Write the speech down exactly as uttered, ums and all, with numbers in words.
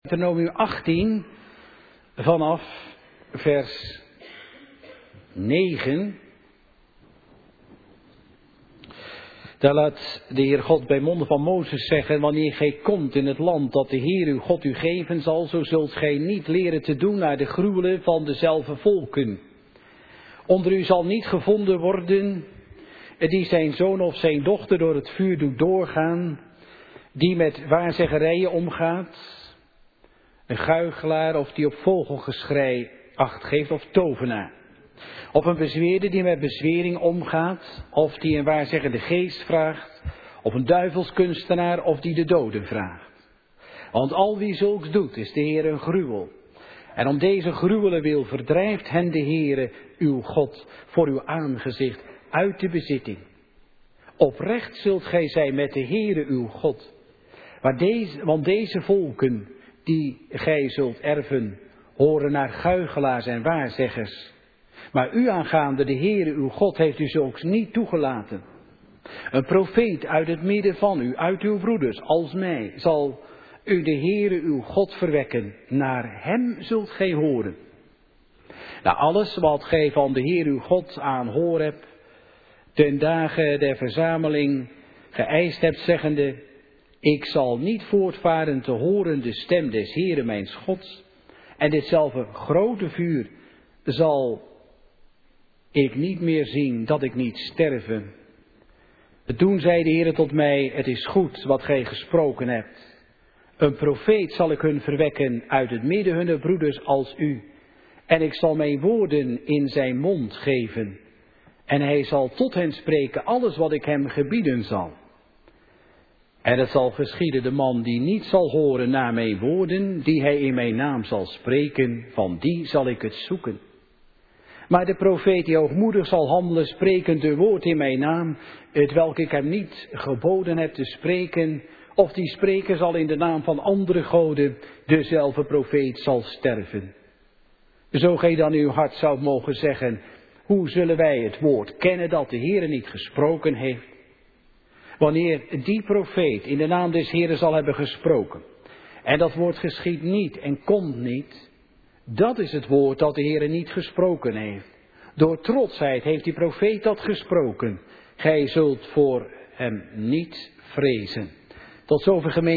Deuteronomium achttien vanaf vers negen. Daar laat de Heer God bij monden van Mozes zeggen: wanneer gij komt in het land dat de Heer uw God u geven zal, zo zult gij niet leren te doen naar de gruwelen van dezelfde volken. Onder u zal niet gevonden worden die zijn zoon of zijn dochter door het vuur doet doorgaan, die met waarzeggerijen omgaat, een guichelaar of die op vogelgeschrei acht geeft of tovenaar. Of een bezweerder die met bezwering omgaat, of die een waarzeggende geest vraagt, of een duivelskunstenaar of die de doden vraagt. Want al wie zulks doet is de Heer een gruwel. En om deze gruwelen wil verdrijft hen de Heere uw God voor uw aangezicht uit de bezitting. Oprecht zult gij zijn met de Heere uw God. Maar deze, want deze volken die gij zult erven, horen naar guichelaars en waarzeggers. Maar u aangaande de Heere uw God heeft u zulks niet toegelaten. Een profeet uit het midden van u, uit uw broeders, als mij, zal u de Heere uw God verwekken. Naar hem zult gij horen. Nou, alles wat gij van de Heer uw God aan Horeb ten dagen der verzameling geëist hebt, zeggende: ik zal niet voortvaren te horen de stem des Heere mijns Gods, en ditzelfde grote vuur zal ik niet meer zien, dat ik niet sterven. Toen zei de Heere tot mij: het is goed wat gij gesproken hebt. Een profeet zal ik hun verwekken uit het midden hunner broeders als u. En ik zal mijn woorden in zijn mond geven. En hij zal tot hen spreken alles wat ik hem gebieden zal. En het zal geschieden, de man die niet zal horen naar mijn woorden, die hij in mijn naam zal spreken, van die zal ik het zoeken. Maar de profeet die hoogmoedig zal handelen, sprekend de woord in mijn naam, het welk ik hem niet geboden heb te spreken, of die spreken zal in de naam van andere goden, dezelfde profeet zal sterven. Zo gij dan uw hart zou mogen zeggen: hoe zullen wij het woord kennen dat de Heere niet gesproken heeft? Wanneer die profeet in de naam des Heeren zal hebben gesproken, en dat woord geschiet niet en komt niet, dat is het woord dat de Heere niet gesproken heeft. Door trotsheid heeft die profeet dat gesproken. Gij zult voor hem niet vrezen. Tot zover gemeente.